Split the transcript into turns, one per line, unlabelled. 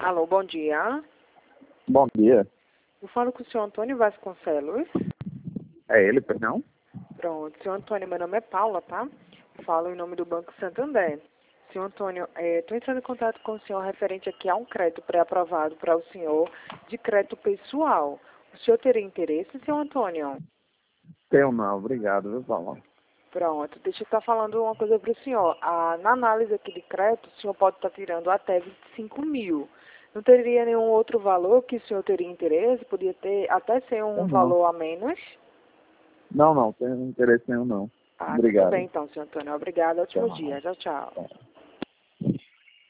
Alô, bom dia.
Bom dia.
Eu falo com o senhor Antônio Vasconcelos.
É ele, perdão?
Pronto, senhor Antônio, meu nome é Paula, tá? Falo em nome do Banco Santander. Senhor Antônio, estou entrando em contato com o senhor referente aqui a um crédito pré-aprovado para o senhor de crédito pessoal. O senhor teria interesse, senhor Antônio?
Tenho não, obrigado, viu, Paula?
Pronto, deixa eu estar falando uma coisa para o senhor. Na análise aqui de crédito, o senhor pode estar tirando até 25 mil. Não teria nenhum outro valor que o senhor teria interesse? Podia ter até ser um
Tenho não.
valor a menos?
Não, tenho interesse nenhum não.
Ah, tudo
Obrigado.
bem então, senhor Antônio. Obrigada. Ótimo
Tchau.
dia. Tchau, tchau.
Tchau.